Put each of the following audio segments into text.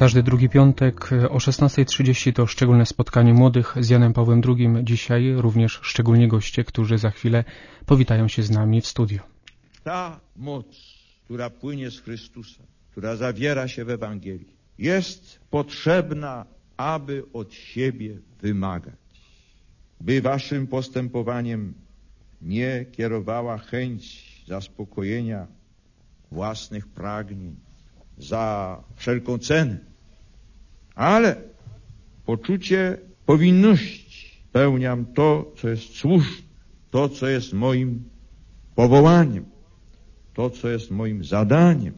Każdy drugi piątek o 16:30 to szczególne spotkanie młodych z Janem Pawłem II. Dzisiaj również szczególni goście, którzy za chwilę powitają się z nami w studiu. Ta moc, która płynie z Chrystusa, która zawiera się w Ewangelii, jest potrzebna, aby od siebie wymagać. By waszym postępowaniem nie kierowała chęć zaspokojenia własnych pragnień za wszelką cenę, ale poczucie powinności. Spełniam to, co jest słuszne, to, co jest moim powołaniem, to, co jest moim zadaniem.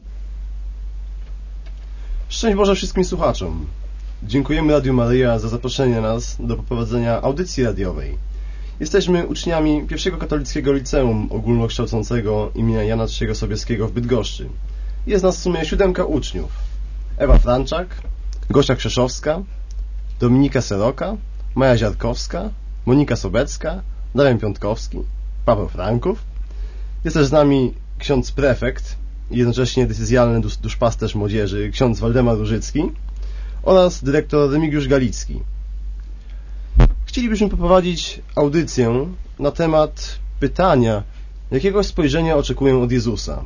Szczęść Boże wszystkim słuchaczom. Dziękujemy Radiu Maryja za zaproszenie nas do poprowadzenia audycji radiowej. Jesteśmy uczniami pierwszego katolickiego liceum ogólnokształcącego imienia Jana III Sobieskiego w Bydgoszczy. Jest nas w sumie 7 uczniów. Ewa Franczak, Gosia Krzeszowska, Dominika Seroka, Maja Ziarkowska, Monika Sobecka, Damian Piątkowski, Paweł Franków. Jest też z nami ksiądz prefekt i jednocześnie decyzjalny duszpasterz młodzieży, ksiądz Waldemar Różycki oraz dyrektor Remigiusz Galicki. Chcielibyśmy poprowadzić audycję na temat pytania, jakiego spojrzenia oczekuję od Jezusa.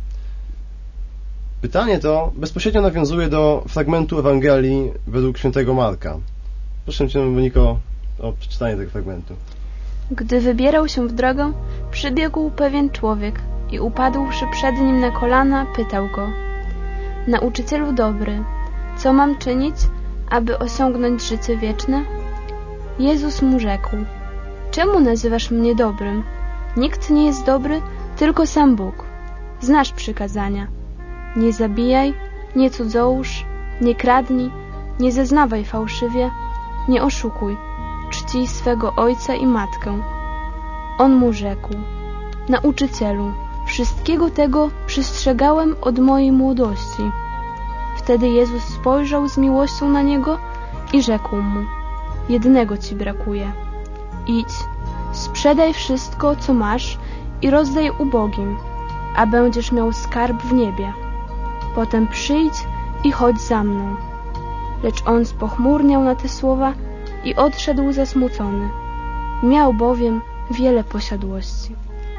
Pytanie to bezpośrednio nawiązuje do fragmentu Ewangelii według świętego Marka. Proszę Cię, Moniko, o przeczytanie tego fragmentu. Gdy wybierał się w drogę, przybiegł pewien człowiek i upadłszy przed nim na kolana, pytał go: Nauczycielu dobry, co mam czynić, aby osiągnąć życie wieczne? Jezus mu rzekł: Czemu nazywasz mnie dobrym? Nikt nie jest dobry, tylko sam Bóg. Znasz przykazania: nie zabijaj, nie cudzołóż, nie kradnij, nie zeznawaj fałszywie, nie oszukuj, czcij swego ojca i matkę. On mu rzekł: Nauczycielu, wszystkiego tego przestrzegałem od mojej młodości. Wtedy Jezus spojrzał z miłością na niego i rzekł mu: Jednego ci brakuje. Idź, sprzedaj wszystko, co masz i rozdaj ubogim, a będziesz miał skarb w niebie. Potem przyjdź i chodź za mną. Lecz on spochmurniał na te słowa i odszedł zasmucony. Miał bowiem wiele posiadłości.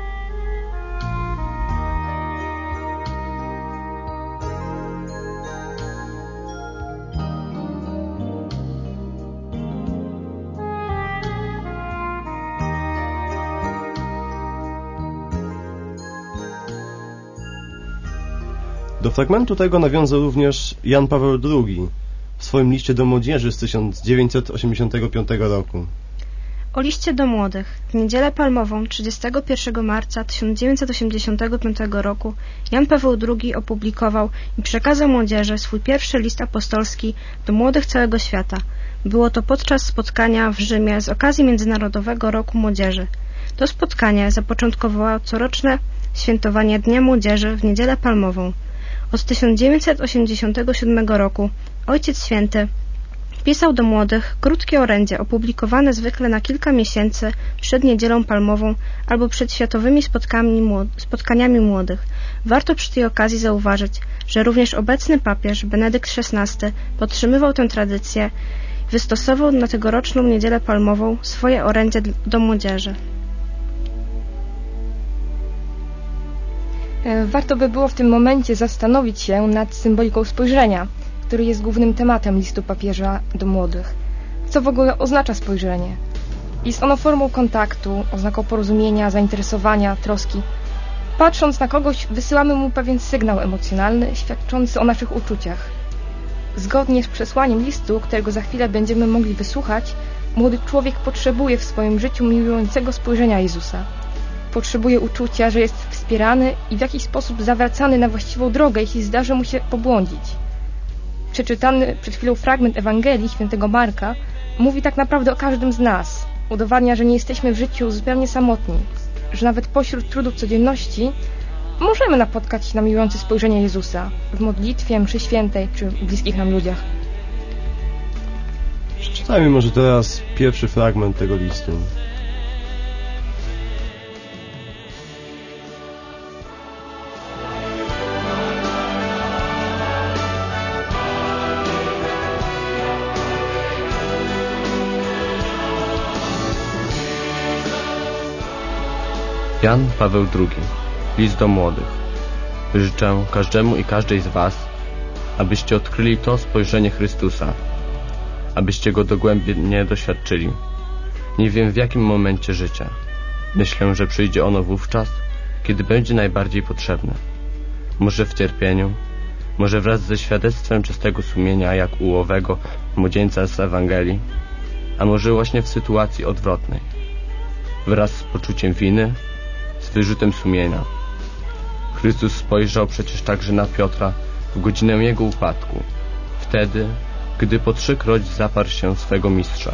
Do fragmentu tego nawiązał również Jan Paweł II w swoim liście do młodzieży z 1985 roku. O liście do młodych w Niedzielę Palmową 31 marca 1985 roku Jan Paweł II opublikował i przekazał młodzieży swój pierwszy list apostolski do młodych całego świata. Było to podczas spotkania w Rzymie z okazji Międzynarodowego Roku Młodzieży. To spotkanie zapoczątkowało coroczne świętowanie Dnia Młodzieży w Niedzielę Palmową. Od 1987 roku Ojciec Święty pisał do młodych krótkie orędzie opublikowane zwykle na kilka miesięcy przed Niedzielą Palmową albo przed światowymi spotkaniami młodych. Warto przy tej okazji zauważyć, że również obecny papież Benedykt XVI podtrzymywał tę tradycję i wystosował na tegoroczną Niedzielę Palmową swoje orędzie do młodzieży. Warto by było w tym momencie zastanowić się nad symboliką spojrzenia, który jest głównym tematem listu papieża do młodych. Co w ogóle oznacza spojrzenie? Jest ono formą kontaktu, oznaką porozumienia, zainteresowania, troski. Patrząc na kogoś, wysyłamy mu pewien sygnał emocjonalny, świadczący o naszych uczuciach. Zgodnie z przesłaniem listu, którego za chwilę będziemy mogli wysłuchać, młody człowiek potrzebuje w swoim życiu miłującego spojrzenia Jezusa. Potrzebuje uczucia, że jest wspierany i w jakiś sposób zawracany na właściwą drogę, jeśli zdarzy mu się pobłądzić. Przeczytany przed chwilą fragment Ewangelii świętego Marka mówi tak naprawdę o każdym z nas. Udowadnia, że nie jesteśmy w życiu zupełnie samotni, że nawet pośród trudów codzienności możemy napotkać się na miłujące spojrzenie Jezusa w modlitwie, mszy świętej czy bliskich nam ludziach. Przeczytajmy może teraz pierwszy fragment tego listu. Jan Paweł II. List do młodych. Życzę każdemu i każdej z was, abyście odkryli to spojrzenie Chrystusa, abyście Go dogłębnie doświadczyli. Nie wiem w jakim momencie życia. Myślę, że przyjdzie ono wówczas, kiedy będzie najbardziej potrzebne. Może w cierpieniu, może wraz ze świadectwem czystego sumienia jak u owego młodzieńca z Ewangelii, a może właśnie w sytuacji odwrotnej, wraz z poczuciem winy, z wyrzutem sumienia. Chrystus spojrzał przecież także na Piotra w godzinę jego upadku, wtedy, gdy po 3-kroć zaparł się swego mistrza.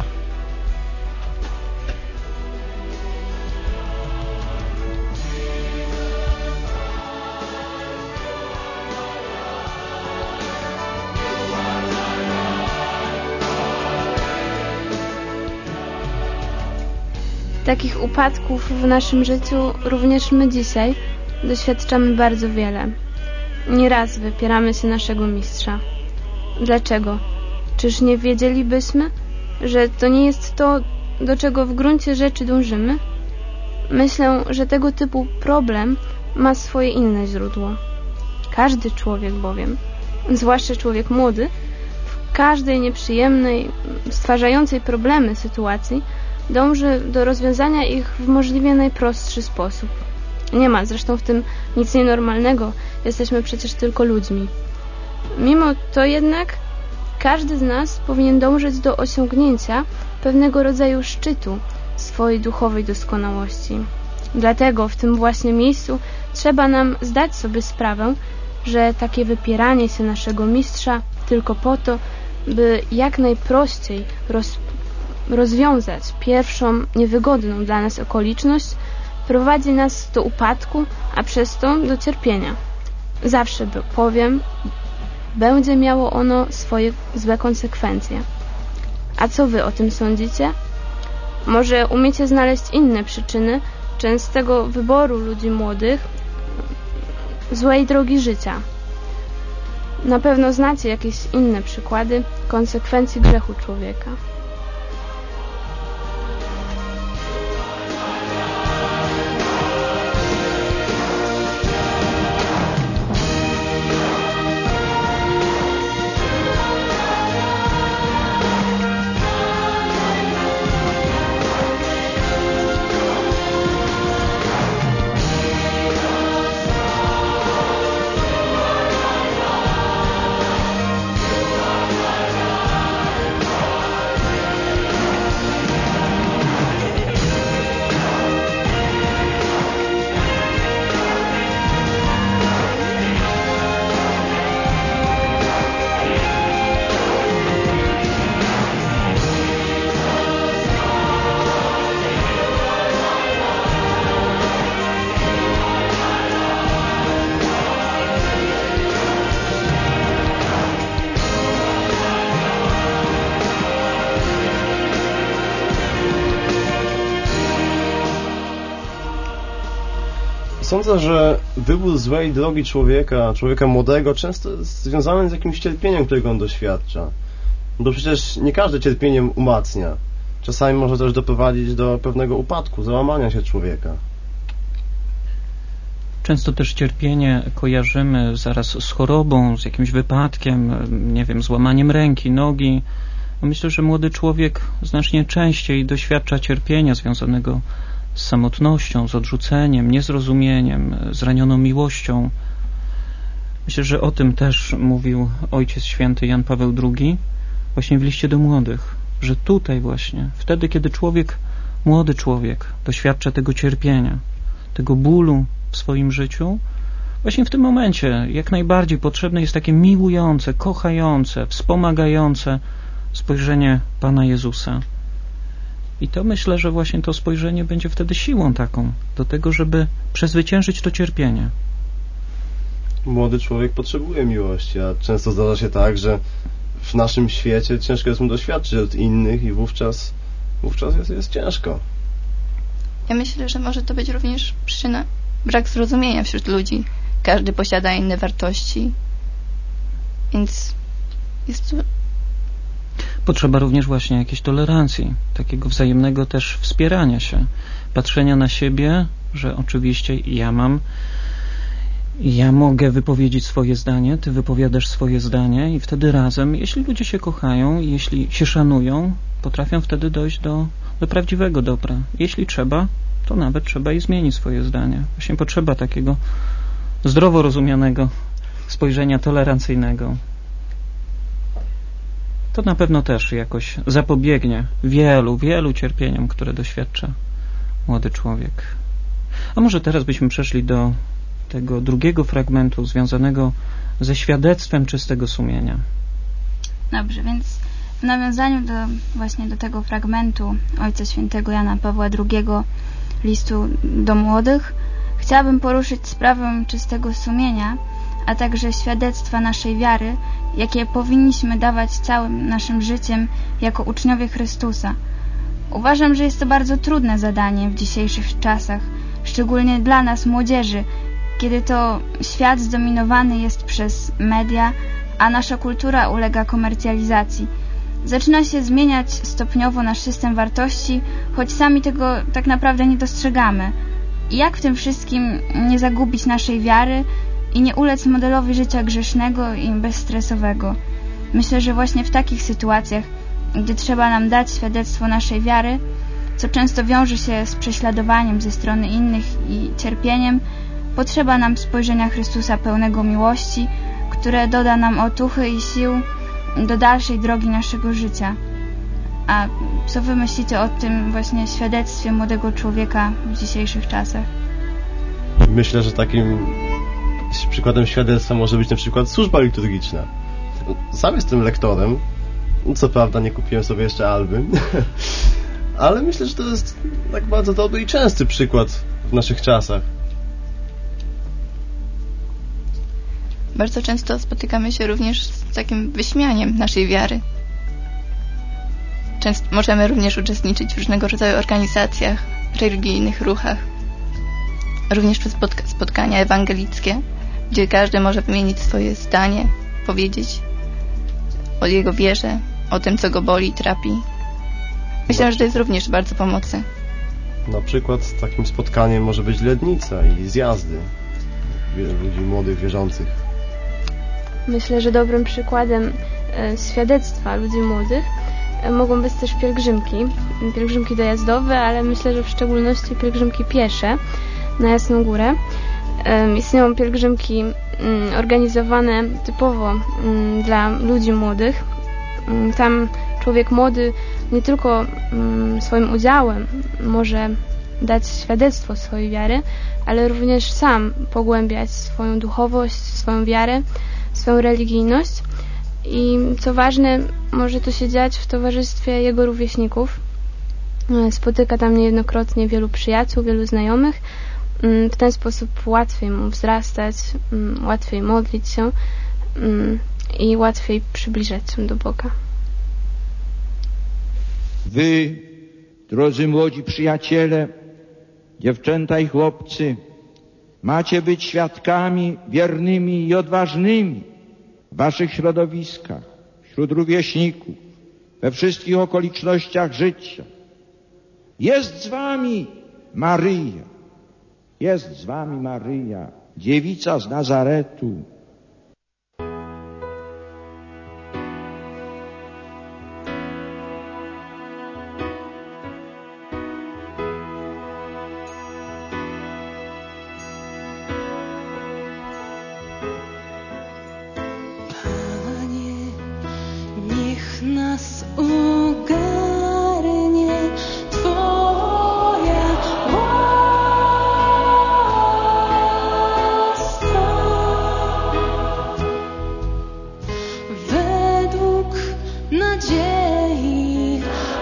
Takich upadków w naszym życiu również my dzisiaj doświadczamy bardzo wiele. Nieraz wypieramy się naszego mistrza. Dlaczego? Czyż nie wiedzielibyśmy, że to nie jest to, do czego w gruncie rzeczy dążymy? Myślę, że tego typu problem ma swoje inne źródło. Każdy człowiek bowiem, zwłaszcza człowiek młody, w każdej nieprzyjemnej, stwarzającej problemy sytuacji dąży do rozwiązania ich w możliwie najprostszy sposób. Nie ma zresztą w tym nic nienormalnego, jesteśmy przecież tylko ludźmi. Mimo to jednak każdy z nas powinien dążyć do osiągnięcia pewnego rodzaju szczytu swojej duchowej doskonałości. Dlatego w tym właśnie miejscu trzeba nam zdać sobie sprawę, że takie wypieranie się naszego mistrza tylko po to, by jak najprościej rozwiązać pierwszą niewygodną dla nas okoliczność, prowadzi nas do upadku, a przez to do cierpienia. Zawsze bowiem będzie miało ono swoje złe konsekwencje. A co wy o tym sądzicie? Może umiecie znaleźć inne przyczyny częstego wyboru ludzi młodych złej drogi życia? Na pewno znacie jakieś inne przykłady konsekwencji grzechu człowieka. Sądzę, że wybór złej drogi człowieka młodego często jest związany z jakimś cierpieniem, którego on doświadcza. Bo przecież nie każde cierpienie umacnia. Czasami może też doprowadzić do pewnego upadku, załamania się człowieka. Często też cierpienie kojarzymy zaraz z chorobą, z jakimś wypadkiem, nie wiem, złamaniem ręki, nogi. Myślę, że młody człowiek znacznie częściej doświadcza cierpienia związanego z samotnością, z odrzuceniem, niezrozumieniem, zranioną miłością. Myślę, że o tym też mówił Ojciec Święty Jan Paweł II właśnie w liście do młodych, że tutaj właśnie, wtedy kiedy młody człowiek doświadcza tego cierpienia, tego bólu w swoim życiu, właśnie w tym momencie jak najbardziej potrzebne jest takie miłujące, kochające, wspomagające spojrzenie Pana Jezusa. I to myślę, że właśnie to spojrzenie będzie wtedy siłą taką do tego, żeby przezwyciężyć to cierpienie. Młody człowiek potrzebuje miłości, a często zdarza się tak, że w naszym świecie ciężko jest mu doświadczyć od innych i wówczas jest ciężko. Ja myślę, że może to być również przyczyna brak zrozumienia wśród ludzi. Każdy posiada inne wartości, więc jest to... Potrzeba również właśnie jakiejś tolerancji, takiego wzajemnego też wspierania się, patrzenia na siebie że oczywiście ja mogę wypowiedzieć swoje zdanie, ty wypowiadasz swoje zdanie i wtedy razem, jeśli ludzie się kochają, jeśli się szanują, potrafią wtedy dojść do prawdziwego dobra. Jeśli trzeba, to nawet trzeba i zmienić swoje zdanie. Właśnie potrzeba takiego zdrowo rozumianego spojrzenia tolerancyjnego. To na pewno też jakoś zapobiegnie wielu cierpieniom, które doświadcza młody człowiek. A może teraz byśmy przeszli do tego drugiego fragmentu związanego ze świadectwem czystego sumienia. Dobrze, więc w nawiązaniu właśnie do tego fragmentu Ojca Świętego Jana Pawła II listu do młodych chciałabym poruszyć sprawę czystego sumienia, a także świadectwa naszej wiary, jakie powinniśmy dawać całym naszym życiem jako uczniowie Chrystusa. Uważam, że jest to bardzo trudne zadanie w dzisiejszych czasach, szczególnie dla nas, młodzieży, kiedy to świat zdominowany jest przez media, a nasza kultura ulega komercjalizacji. Zaczyna się zmieniać stopniowo nasz system wartości, choć sami tego tak naprawdę nie dostrzegamy. I jak w tym wszystkim nie zagubić naszej wiary i nie ulec modelowi życia grzesznego i bezstresowego? Myślę, że właśnie w takich sytuacjach, gdy trzeba nam dać świadectwo naszej wiary, co często wiąże się z prześladowaniem ze strony innych i cierpieniem, potrzeba nam spojrzenia Chrystusa pełnego miłości, które doda nam otuchy i sił do dalszej drogi naszego życia. A co wy myślicie o tym właśnie świadectwie młodego człowieka w dzisiejszych czasach? Myślę, że takim przykładem świadectwa może być na przykład służba liturgiczna. Sam jestem lektorem, co prawda nie kupiłem sobie jeszcze alby, ale myślę, że to jest tak bardzo dobry i częsty przykład w naszych czasach. Bardzo często spotykamy się również z takim wyśmianiem naszej wiary. Często możemy również uczestniczyć w różnego rodzaju organizacjach, religijnych ruchach. Również przez spotkania ewangelickie, gdzie każdy może wymienić swoje zdanie, powiedzieć o jego wierze, o tym, co go boli i trapi. Myślę, że to jest również bardzo pomocne. Na przykład takim spotkaniem może być lednica i zjazdy ludzi młodych, wierzących. Myślę, że dobrym przykładem świadectwa ludzi młodych mogą być też pielgrzymki dojazdowe, ale myślę, że w szczególności pielgrzymki piesze na Jasną Górę. Istnieją pielgrzymki organizowane typowo dla ludzi młodych. Tam człowiek młody nie tylko swoim udziałem może dać świadectwo swojej wiary, ale również sam pogłębiać swoją duchowość, swoją wiarę, swoją religijność i co ważne, może to się dziać w towarzystwie jego rówieśników. Spotyka tam niejednokrotnie wielu przyjaciół, wielu znajomych. W ten sposób łatwiej mu wzrastać, łatwiej modlić się i łatwiej przybliżać się do Boga. Wy, drodzy młodzi przyjaciele, dziewczęta i chłopcy, macie być świadkami wiernymi i odważnymi w waszych środowiskach, wśród rówieśników, we wszystkich okolicznościach życia. Jest z wami Maryja, dziewica z Nazaretu. Nas ogarnie Twoja łaska. Według nadziei,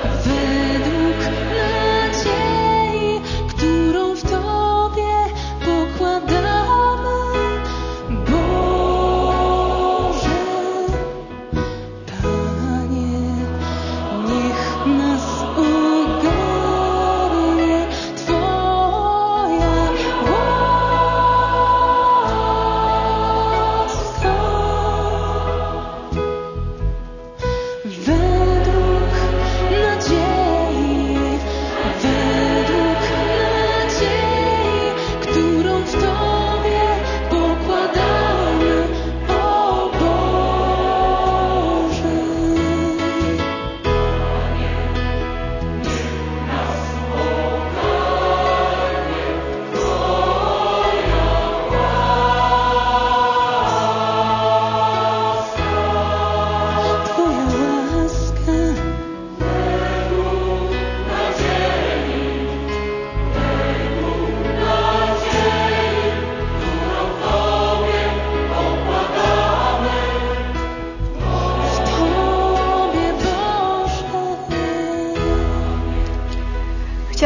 którą w Tobie pokładamy, Boże. Nas ogarnie Twoja łaska.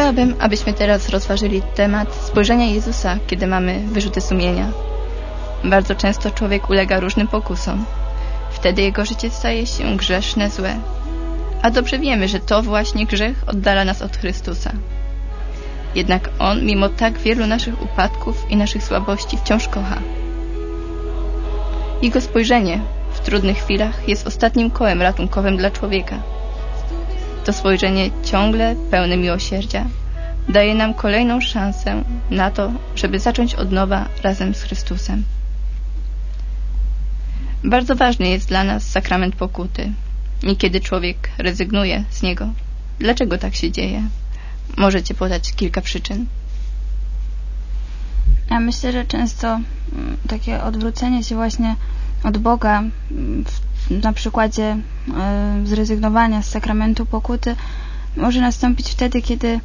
Chciałabym, abyśmy teraz rozważyli temat spojrzenia Jezusa, kiedy mamy wyrzuty sumienia. Bardzo często człowiek ulega różnym pokusom. Wtedy jego życie staje się grzeszne, złe. A dobrze wiemy, że to właśnie grzech oddala nas od Chrystusa. Jednak On, mimo tak wielu naszych upadków i naszych słabości, wciąż kocha. Jego spojrzenie w trudnych chwilach jest ostatnim kołem ratunkowym dla człowieka. To spojrzenie ciągle pełne miłosierdzia daje nam kolejną szansę na to, żeby zacząć od nowa razem z Chrystusem. Bardzo ważny jest dla nas sakrament pokuty. Niekiedy człowiek rezygnuje z niego. Dlaczego tak się dzieje? Możecie podać kilka przyczyn. Ja myślę, że często takie odwrócenie się właśnie od Boga na przykładzie zrezygnowania z sakramentu pokuty może nastąpić wtedy, kiedy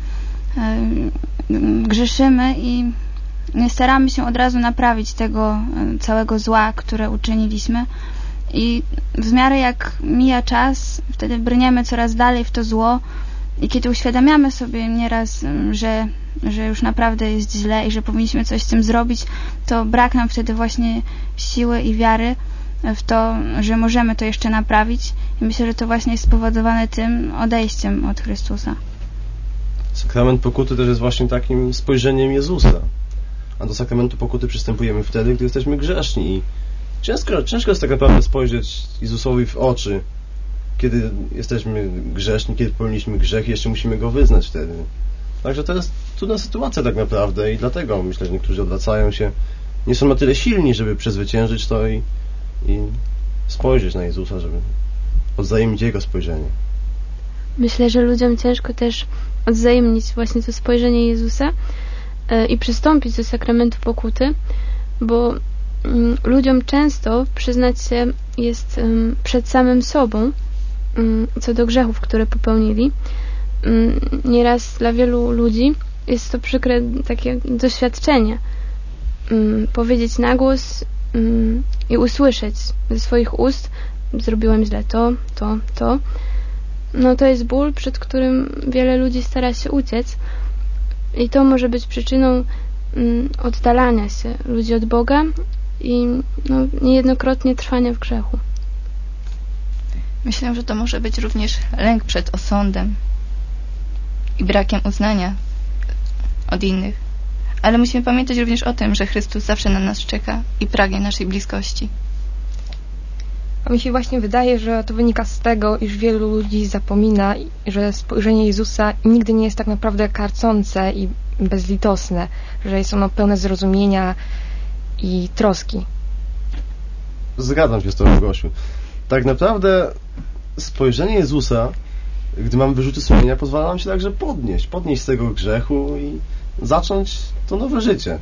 grzeszymy i nie staramy się od razu naprawić tego całego zła, które uczyniliśmy, i w miarę jak mija czas, wtedy brniemy coraz dalej w to zło i kiedy uświadamiamy sobie nieraz, że już naprawdę jest źle i że powinniśmy coś z tym zrobić, to brak nam wtedy właśnie siły i wiary w to, że możemy to jeszcze naprawić, i myślę, że to właśnie jest spowodowane tym odejściem od Chrystusa. Sakrament pokuty też jest właśnie takim spojrzeniem Jezusa. A do sakramentu pokuty przystępujemy wtedy, gdy jesteśmy grzeszni i ciężko jest tak naprawdę spojrzeć Jezusowi w oczy, kiedy jesteśmy grzeszni, kiedy popełniliśmy grzech i jeszcze musimy go wyznać wtedy. Także to jest trudna sytuacja tak naprawdę i dlatego myślę, że niektórzy odwracają się, nie są na tyle silni, żeby przezwyciężyć to i spojrzeć na Jezusa, żeby odwzajemnić Jego spojrzenie. Myślę, że ludziom ciężko też odwzajemnić właśnie to spojrzenie Jezusa i przystąpić do sakramentu pokuty, bo ludziom często przyznać się jest przed samym sobą co do grzechów, które popełnili. Nieraz dla wielu ludzi jest to przykre takie doświadczenie. Powiedzieć na głos i usłyszeć ze swoich ust: zrobiłem źle to. No to jest ból, przed którym wiele ludzi stara się uciec, i to może być przyczyną oddalania się ludzi od Boga i niejednokrotnie trwania w grzechu. Myślę, że to może być również lęk przed osądem i brakiem uznania od innych. Ale musimy pamiętać również o tym, że Chrystus zawsze na nas czeka i pragnie naszej bliskości. A mi się właśnie wydaje, że to wynika z tego, iż wielu ludzi zapomina, że spojrzenie Jezusa nigdy nie jest tak naprawdę karcące i bezlitosne, że jest ono pełne zrozumienia i troski. Zgadzam się z tobą, Gosiu. Tak naprawdę spojrzenie Jezusa, gdy mamy wyrzuty sumienia, pozwala nam się także podnieść z tego grzechu i zacząć to nowe życie.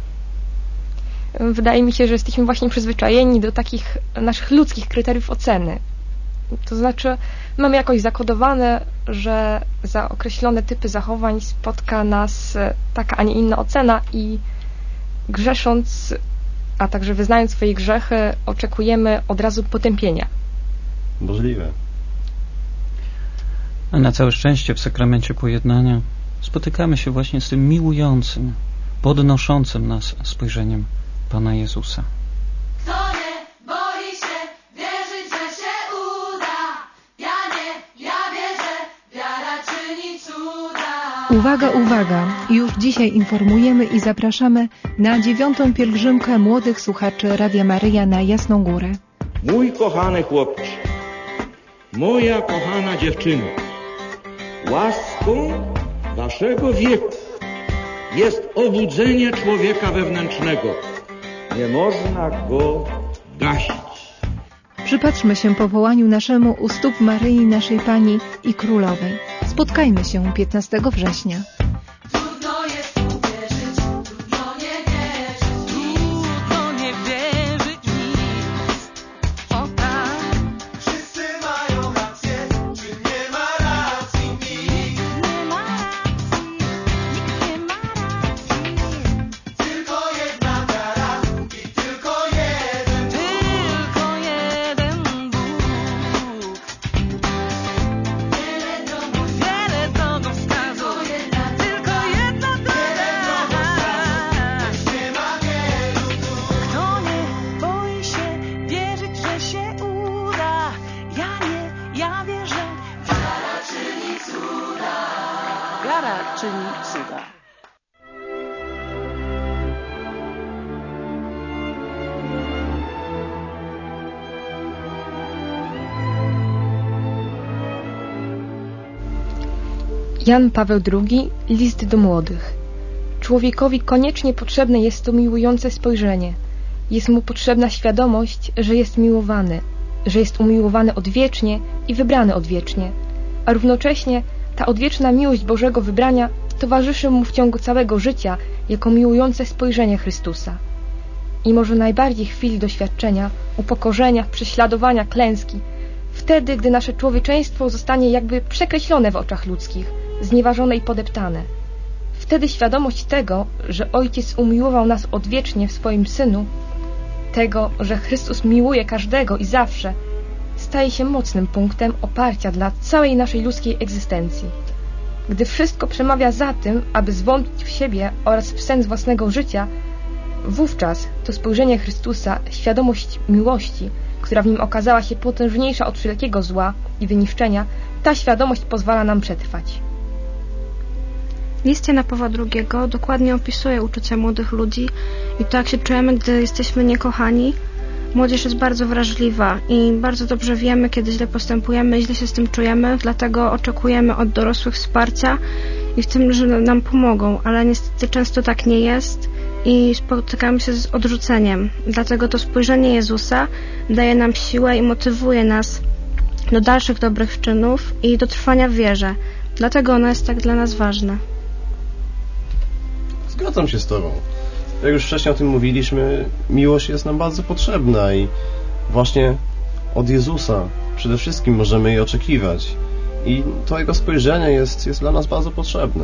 Wydaje mi się, że jesteśmy właśnie przyzwyczajeni do takich naszych ludzkich kryteriów oceny. To znaczy, mamy jakoś zakodowane, że za określone typy zachowań spotka nas taka, a nie inna ocena, i grzesząc, a także wyznając swoje grzechy, oczekujemy od razu potępienia. Możliwe. A na całe szczęście w sakramencie pojednania spotykamy się właśnie z tym miłującym, podnoszącym nas spojrzeniem Pana Jezusa. Kto nie boi się wierzyć, że się uda? Ja nie, ja wierzę, wiara czyni cuda. Uwaga, uwaga! Już dzisiaj informujemy i zapraszamy na 9. pielgrzymkę młodych słuchaczy Radia Maryja na Jasną Górę. Mój kochany chłopcze, moja kochana dziewczyno, łaską waszego wieku jest obudzenie człowieka wewnętrznego. Nie można go gasić. Przypatrzmy się powołaniu naszemu u stóp Maryi, naszej Pani i Królowej. Spotkajmy się 15 września. Trudno jest uwierzyć, trudno nie wierzyć, trudno nie wierzyć w nic. O tak. Wszyscy mają rację, czy nie ma racji nikt? Nie ma racji, nikt nie ma racji. Tylko jedna wiara i tylko jeden Bóg. Wiele drogą wskazuje na Jan Paweł II, list do młodych. Człowiekowi koniecznie potrzebne jest to miłujące spojrzenie. Jest mu potrzebna świadomość, że jest miłowany, że jest umiłowany odwiecznie i wybrany odwiecznie, a równocześnie ta odwieczna miłość Bożego wybrania towarzyszy mu w ciągu całego życia jako miłujące spojrzenie Chrystusa. I może najbardziej w chwili doświadczenia, upokorzenia, prześladowania, klęski, wtedy, gdy nasze człowieczeństwo zostanie jakby przekreślone w oczach ludzkich, znieważone i podeptane. Wtedy świadomość tego, że Ojciec umiłował nas odwiecznie w swoim Synu, tego, że Chrystus miłuje każdego i zawsze, staje się mocnym punktem oparcia dla całej naszej ludzkiej egzystencji. Gdy wszystko przemawia za tym, aby zwątpić w siebie oraz w sens własnego życia, wówczas to spojrzenie Chrystusa, świadomość miłości, która w nim okazała się potężniejsza od wszelkiego zła i wyniszczenia, ta świadomość pozwala nam przetrwać. List Jana Pawła II dokładnie opisuje uczucia młodych ludzi i to, jak się czujemy, gdy jesteśmy niekochani. Młodzież jest bardzo wrażliwa i bardzo dobrze wiemy, kiedy źle postępujemy, źle się z tym czujemy, dlatego oczekujemy od dorosłych wsparcia i w tym, że nam pomogą, ale niestety często tak nie jest i spotykamy się z odrzuceniem. Dlatego to spojrzenie Jezusa daje nam siłę i motywuje nas do dalszych dobrych czynów i do trwania w wierze. Dlatego ono jest tak dla nas ważne. Zgadzam się z Tobą. Jak już wcześniej o tym mówiliśmy, miłość jest nam bardzo potrzebna i właśnie od Jezusa przede wszystkim możemy jej oczekiwać. I to Jego spojrzenie jest dla nas bardzo potrzebne.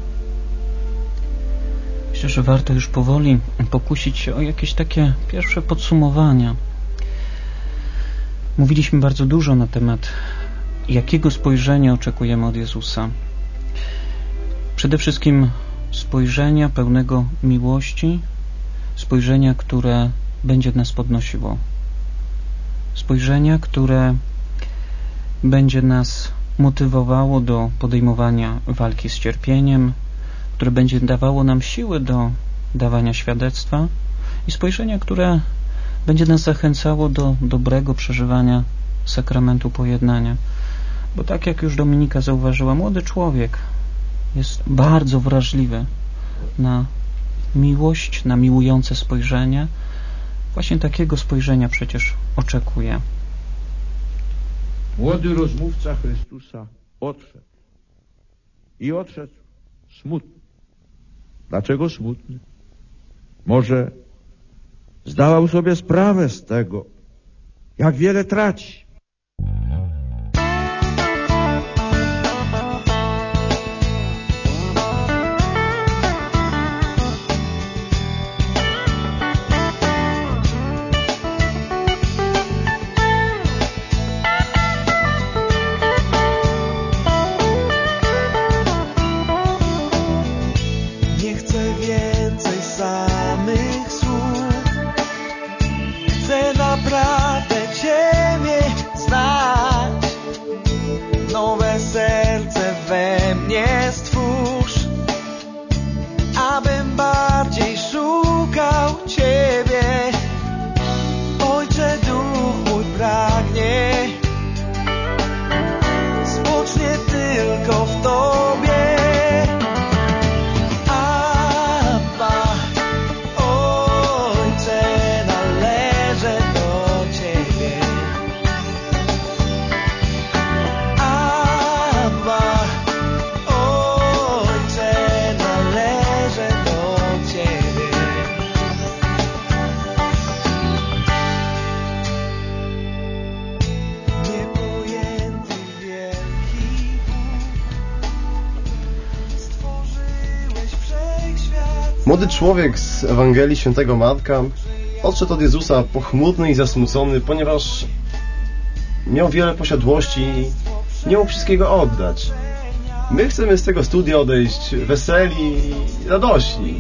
Myślę, że warto już powoli pokusić się o jakieś takie pierwsze podsumowania. Mówiliśmy bardzo dużo na temat, jakiego spojrzenia oczekujemy od Jezusa. Przede wszystkim spojrzenia pełnego miłości, spojrzenia, które będzie nas podnosiło. Spojrzenia, które będzie nas motywowało do podejmowania walki z cierpieniem, które będzie dawało nam siły do dawania świadectwa i spojrzenia, które będzie nas zachęcało do dobrego przeżywania sakramentu pojednania. Bo tak jak już Dominika zauważyła, młody człowiek jest bardzo wrażliwy na miłość, na miłujące spojrzenie. Właśnie takiego spojrzenia przecież oczekuje. Młody rozmówca Chrystusa odszedł. I odszedł smutny. Dlaczego smutny? Może zdawał sobie sprawę z tego, jak wiele traci. Młody człowiek z Ewangelii Świętego Marka odszedł od Jezusa pochmurny i zasmucony, ponieważ miał wiele posiadłości i nie mógł wszystkiego oddać. My chcemy z tego studia odejść weseli i radośni.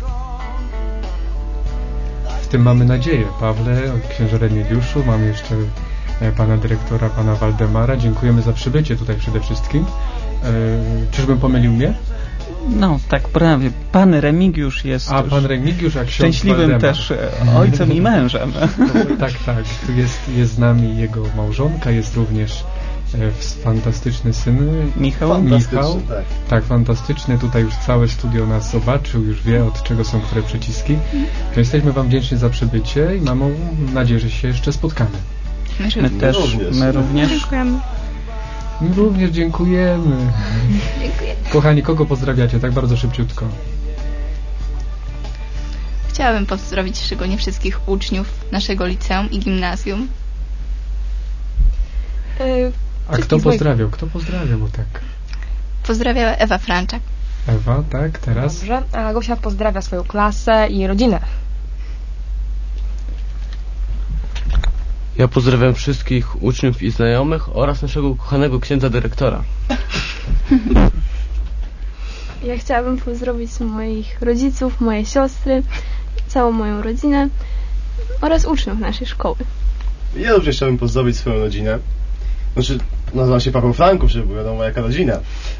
W tym mamy nadzieję. Pawle, księże Remigiuszu, mamy jeszcze pana dyrektora, pana Waldemara. Dziękujemy za przybycie tutaj przede wszystkim. Czyżbym pomylił mnie? No, tak prawie. Pan Remigiusz jest pan Remigiusz, jak szczęśliwym Waldemar. też ojcem i mężem. Tak. Tu jest z nami jego małżonka, jest również fantastyczny syn Michał. Tak, fantastyczny. Tutaj już całe studio nas zobaczył, już wie, od czego są które przyciski. To jesteśmy wam wdzięczni za przybycie i mamy nadzieję, że się jeszcze spotkamy. My również. Dziękujemy. My również dziękujemy. Kochani, kogo pozdrawiacie? Tak bardzo szybciutko. Chciałabym pozdrowić szczególnie wszystkich uczniów naszego liceum i gimnazjum. A kto pozdrawiał? Kto pozdrawiał, bo tak? Pozdrawiała Ewa Franczak. Ewa, tak, teraz? Dobrze, a Gosia pozdrawia swoją klasę i rodzinę. Ja pozdrawiam wszystkich uczniów i znajomych oraz naszego kochanego księdza dyrektora. Ja chciałabym pozdrowić moich rodziców, moje siostry, całą moją rodzinę oraz uczniów naszej szkoły. Ja również chciałbym pozdrowić swoją rodzinę. Znaczy, nazywam się Paweł Franków, żeby było wiadomo jaka rodzina.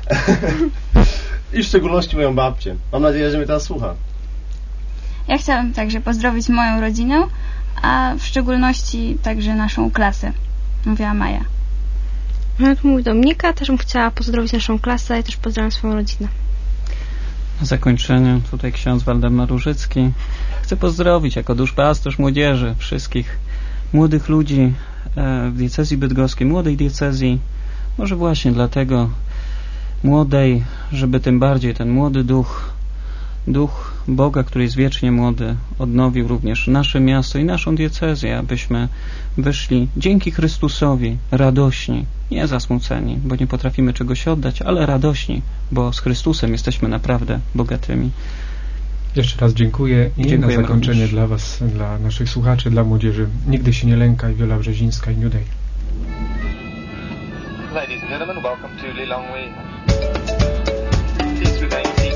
I w szczególności moją babcię. Mam nadzieję, że mnie teraz słucha. Ja chciałabym także pozdrowić moją rodzinę, a w szczególności także naszą klasę, mówiła Maja. Jak mówi Dominika, też bym chciała pozdrowić naszą klasę i też pozdrawiam swoją rodzinę. Na zakończenie tutaj ksiądz Waldemar Różycki. Chcę pozdrowić jako duszpasterz młodzieży wszystkich młodych ludzi w diecezji bydgoskiej, młodej diecezji. Może właśnie dlatego młodej, żeby tym bardziej ten młody duch Boga, który jest wiecznie młody, odnowił również nasze miasto i naszą diecezję, abyśmy wyszli dzięki Chrystusowi radośni, nie zasmuceni, bo nie potrafimy czegoś oddać, ale radośni, bo z Chrystusem jesteśmy naprawdę bogatymi. Jeszcze raz dziękuję i Dziękujemy na zakończenie również dla was, dla naszych słuchaczy, dla młodzieży. Nigdy się nie lękaj, Wiola Brzezińska i New Day. Ladies and gentlemen, welcome to Lilongwe. Please remain seated.